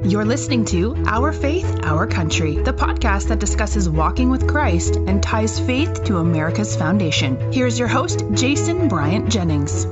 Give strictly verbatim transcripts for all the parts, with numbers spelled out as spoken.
You're listening to Our Faith, Our Country, the podcast that discusses walking with Christ and ties faith to America's foundation. Here's your host, Jason Bryant Jennings.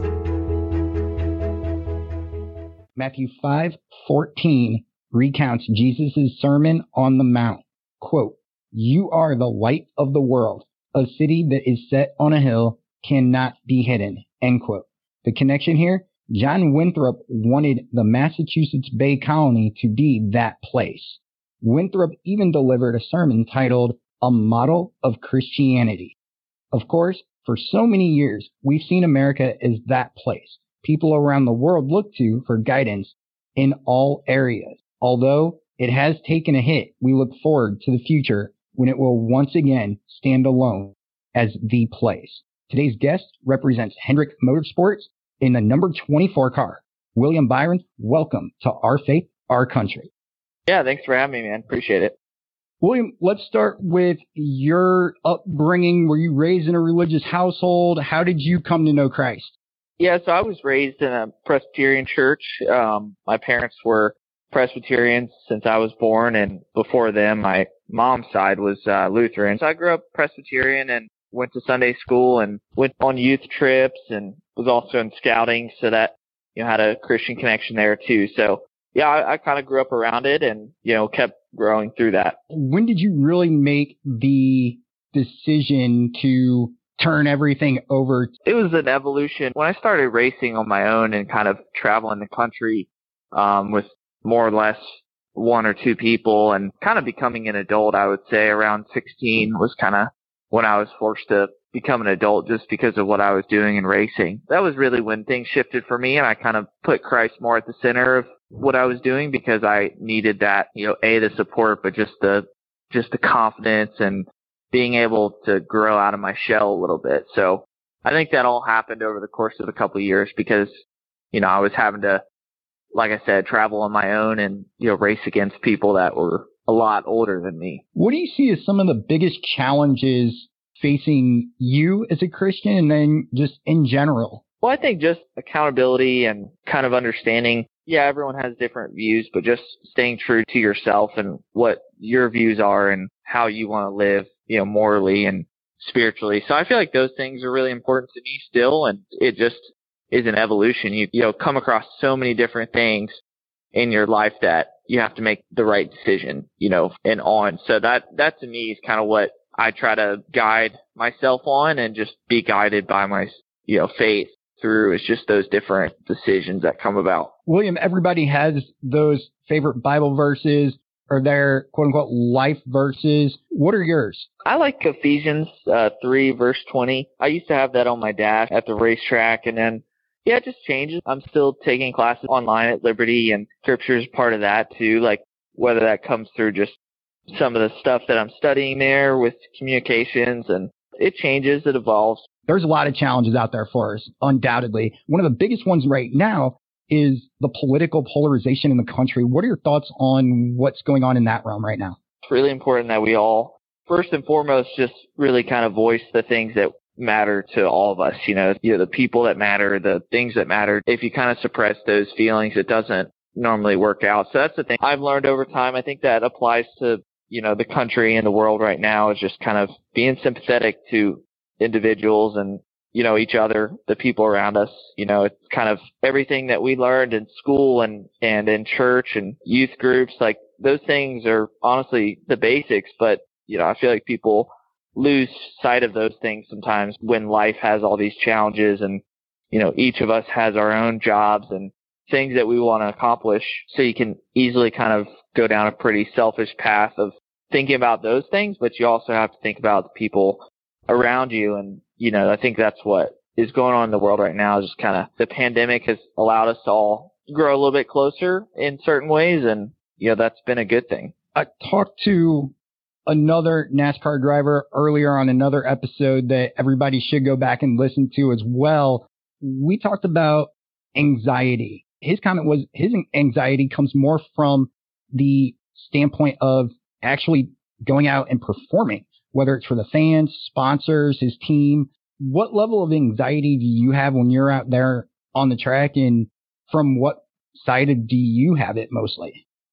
Matthew five fourteen recounts Jesus' Sermon on the Mount. Quote, "You are the light of the world. A city that is set on a hill cannot be hidden." End quote. The connection here? John Winthrop wanted the Massachusetts Bay Colony to be that place. Winthrop even delivered a sermon titled A Model of Christianity. Of course, for so many years, we've seen America as that place people around the world look to for guidance in all areas. Although it has taken a hit, we look forward to the future when it will once again stand alone as the place. Today's guest represents Hendrick Motorsports in the number twenty-four car. William Byron, welcome to Our Faith, Our Country. Yeah, thanks for having me, man. Appreciate it. William, let's start with your upbringing. Were you raised in a religious household? How did you come to know Christ? Yeah, so I was raised in a Presbyterian church. Um, my parents were Presbyterians since I was born, and before them, my mom's side was uh, Lutheran. So I grew up Presbyterian and went to Sunday school and went on youth trips and was also in scouting, so that, you know, had a Christian connection there too. So yeah, I, I kind of grew up around it and, you know, kept growing through that. When did you really make the decision to turn everything over? It was an evolution. When I started racing on my own and kind of traveling the country um, with more or less one or two people and kind of becoming an adult, I would say around sixteen was kind of when I was forced to become an adult just because of what I was doing in racing. That was really when things shifted for me, and I kind of put Christ more at the center of what I was doing because I needed that, you know, A, the support, but just the, just the confidence and being able to grow out of my shell a little bit. So I think that all happened over the course of a couple of years because, you know, I was having to, like I said, travel on my own and, you know, race against people that were a lot older than me. What do you see as some of the biggest challenges facing you as a Christian and then just in general? Well, I think just accountability and kind of understanding, yeah, everyone has different views, but just staying true to yourself and what your views are and how you want to live, you know, morally and spiritually. So I feel like those things are really important to me still, and it just is an evolution. You, you know, come across so many different things in your life that you have to make the right decision, you know, and on. So that, that to me is kind of what I try to guide myself on and just be guided by my, you know, faith through is just those different decisions that come about. William, everybody has those favorite Bible verses or their quote unquote life verses. What are yours? I like Ephesians uh, three verse twenty. I used to have that on my dash at the racetrack, and then yeah, it just changes. I'm still taking classes online at Liberty, and scripture is part of that too, like whether that comes through just some of the stuff that I'm studying there with communications, and it changes, it evolves. There's a lot of challenges out there for us, undoubtedly. One of the biggest ones right now is the political polarization in the country. What are your thoughts on what's going on in that realm right now? It's really important that we all, first and foremost, just really kind of voice the things that matter to all of us, you know, you know, the people that matter, the things that matter. If you kind of suppress those feelings, it doesn't normally work out. So that's the thing I've learned over time. I think that applies to, you know, the country and the world right now, is just kind of being sympathetic to individuals and, you know, each other, the people around us. You know, it's kind of everything that we learned in school and, and in church and youth groups. Like, those things are honestly the basics, but, you know, I feel like people lose sight of those things sometimes when life has all these challenges, and, you know, each of us has our own jobs and things that we want to accomplish. So you can easily kind of go down a pretty selfish path of thinking about those things, but you also have to think about the people around you. And, you know, I think that's what is going on in the world right now, is just kind of the pandemic has allowed us to all grow a little bit closer in certain ways. And, you know, that's been a good thing. I talked to another NASCAR driver earlier on another episode that everybody should go back and listen to as well. We talked about anxiety. His comment was his anxiety comes more from the standpoint of actually going out and performing, whether it's for the fans, sponsors, his team. What level of anxiety do you have when you're out there on the track, and from what side do you have it mostly?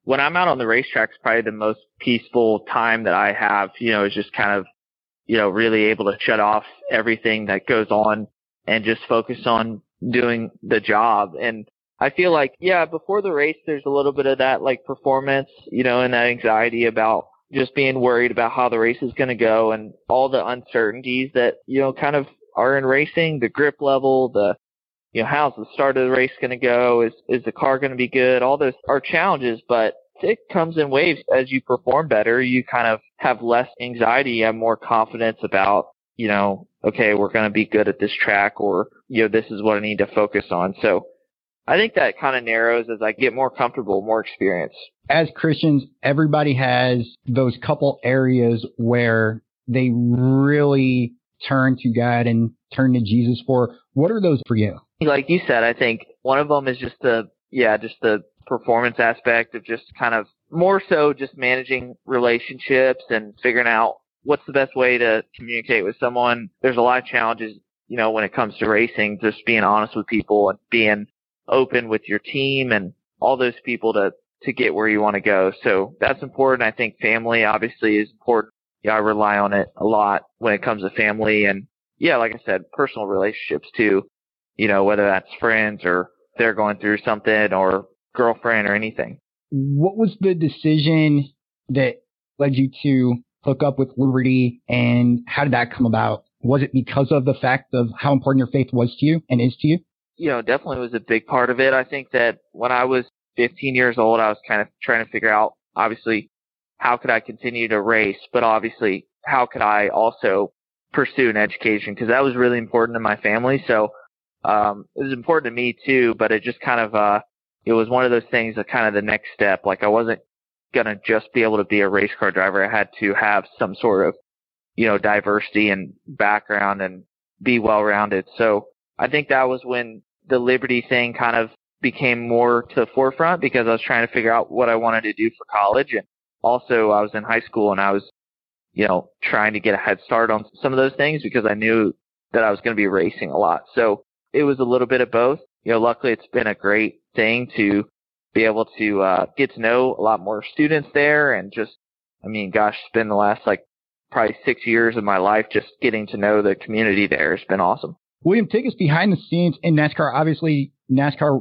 when I'm out on the racetrack, it's probably the most peaceful time that I have, you know, is just kind of, you know, really able to shut off everything that goes on and just focus on doing the job. And I feel like, yeah, before the race, there's a little bit of that like performance, you know, and that anxiety about just being worried about how the race is going to go and all the uncertainties that, you know, kind of are in racing, the grip level, the, you know, how's the start of the race going to go? Is, is the car going to be good? All those are challenges, but it comes in waves. As you perform better, you kind of have less anxiety, you have more confidence about, you know, okay, we're going to be good at this track, or, you know, this is what I need to focus on. So I think that kind of narrows as I get more comfortable, more experience. As Christians, everybody has those couple areas where they really turn to God and turn to Jesus for. What are those for you? Like you said, I think one of them is just the, yeah, just the performance aspect of just kind of more so just managing relationships and figuring out what's the best way to communicate with someone. There's a lot of challenges, you know, when it comes to racing, just being honest with people and being open with your team and all those people to, to get where you want to go. So that's important. I think family obviously is important. Yeah, I rely on it a lot when it comes to family and, yeah, like I said, personal relationships too, you know, whether that's friends or they're going through something or girlfriend or anything. What was the decision that led you to hook up with Liberty, and how did that come about? Was it because of the fact of how important your faith was to you and is to you? You know, definitely was a big part of it. I think that when I was fifteen years old, I was kind of trying to figure out, obviously, how could I continue to race, but obviously, how could I also pursue an education? Because that was really important to my family. So um, it was important to me too, but it just kind of, uh, it was one of those things that kind of the next step. Like I wasn't going to just be able to be a race car driver. I had to have some sort of, you know, diversity and background and be well-rounded. So I think that was when the Liberty thing kind of became more to the forefront, because I was trying to figure out what I wanted to do for college. And also I was in high school and I was, you know, trying to get a head start on some of those things because I knew that I was going to be racing a lot. So it was a little bit of both. You know, luckily it's been a great thing to be able to uh, get to know a lot more students there. And just, I mean, gosh, it's been the last like probably six years of my life just getting to know the community there. It's been awesome. William, take us behind the scenes in NASCAR. Obviously, NASCAR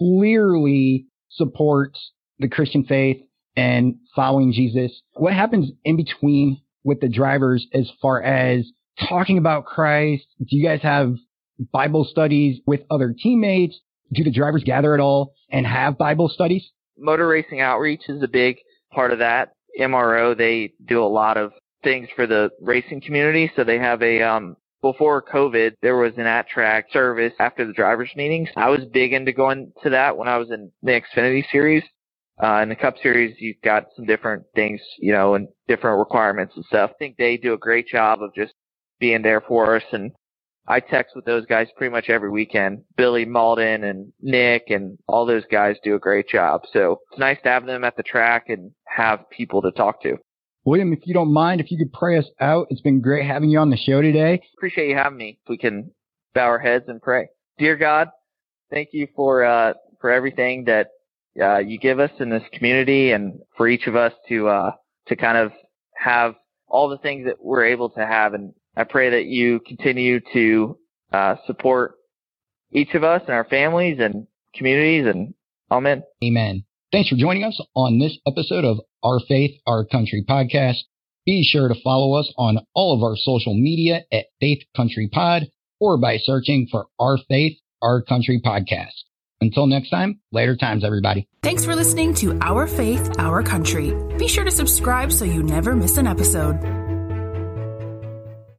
clearly supports the Christian faith and following Jesus. What happens in between with the drivers as far as talking about Christ? Do you guys have Bible studies with other teammates? Do the drivers gather at all and have Bible studies? Motor Racing Outreach is a big part of that. M R O, they do a lot of things for the racing community. So they have a, um, before COVID, there was an at-track service after the drivers' meetings. I was big into going to that when I was in the Xfinity Series. Uh, in the Cup Series, you've got some different things, you know, and different requirements and stuff. I think they do a great job of just being there for us. And I text with those guys pretty much every weekend. Billy Malden and Nick and all those guys do a great job. So it's nice to have them at the track and have people to talk to. William, if you don't mind, if you could pray us out. It's been great having you on the show today. Appreciate you having me. If we can bow our heads and pray. Dear God, thank you for, uh, for everything that uh, you give us in this community, and for each of us to, uh, to kind of have all the things that we're able to have. And I pray that you continue to, uh, support each of us and our families and communities, and amen. Amen. Thanks for joining us on this episode of Our Faith, Our Country podcast. Be sure to follow us on all of our social media at Faith Country Pod, or by searching for Our Faith, Our Country podcast. Until next time, later times, everybody. Thanks for listening to Our Faith, Our Country. Be sure to subscribe so you never miss an episode.